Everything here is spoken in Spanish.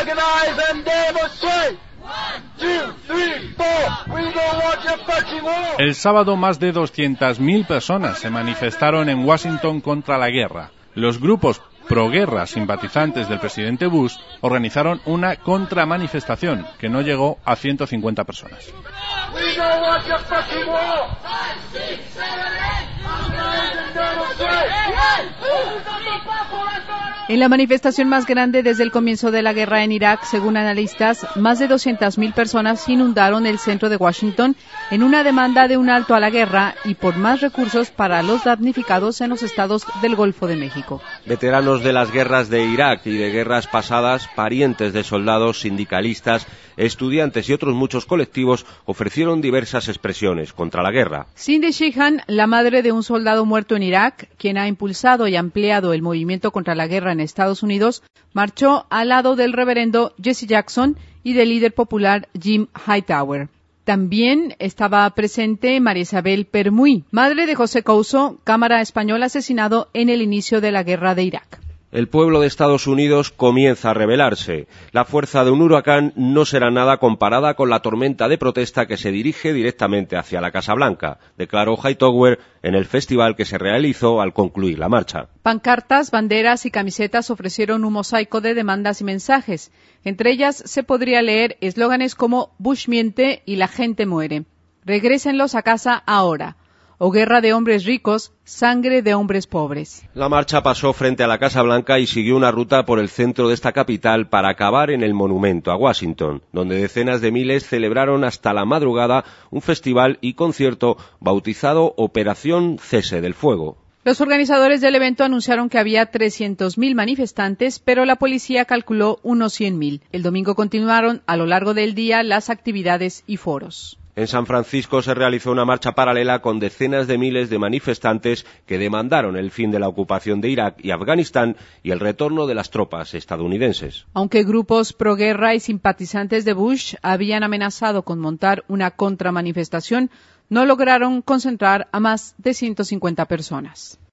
Organize and demonstrate. 1, 2, 3, 4. We don't want your fucking war. El sábado más de 200.000 personas se manifestaron en Washington contra la guerra. Los grupos proguerra simpatizantes del presidente Bush organizaron una contramanifestación que no llegó a 150 personas. We don't want your fucking war. En la manifestación más grande desde el comienzo de la guerra en Irak, según analistas, más de 200.000 personas inundaron el centro de Washington en una demanda de un alto a la guerra y por más recursos para los damnificados en los estados del Golfo de México. Veteranos de las guerras de Irak y de guerras pasadas, parientes de soldados, sindicalistas, estudiantes y otros muchos colectivos ofrecieron diversas expresiones contra la guerra. Cindy Sheehan, la madre de un soldado muerto en Irak, quien ha impulsado y ampliado el movimiento contra la guerra en Estados Unidos, marchó al lado del reverendo Jesse Jackson y del líder popular Jim Hightower. También estaba presente María Isabel Permuy, madre de José Couso, cámara español asesinado en el inicio de la guerra de Irak. El pueblo de Estados Unidos comienza a rebelarse. La fuerza de un huracán no será nada comparada con la tormenta de protesta que se dirige directamente hacia la Casa Blanca, declaró Hightower en el festival que se realizó al concluir la marcha. Pancartas, banderas y camisetas ofrecieron un mosaico de demandas y mensajes. Entre ellas se podría leer eslóganes como Bush miente y la gente muere. Regrésenlos a casa ahora. O guerra de hombres ricos, sangre de hombres pobres. La marcha pasó frente a la Casa Blanca y siguió una ruta por el centro de esta capital para acabar en el monumento a Washington, donde decenas de miles celebraron hasta la madrugada un festival y concierto bautizado Operación Cese del Fuego. Los organizadores del evento anunciaron que había 300.000 manifestantes, pero la policía calculó unos 100.000. El domingo continuaron a lo largo del día las actividades y foros. En San Francisco se realizó una marcha paralela con decenas de miles de manifestantes que demandaron el fin de la ocupación de Irak y Afganistán y el retorno de las tropas estadounidenses. Aunque grupos proguerra y simpatizantes de Bush habían amenazado con montar una contramanifestación, no lograron concentrar a más de 150 personas.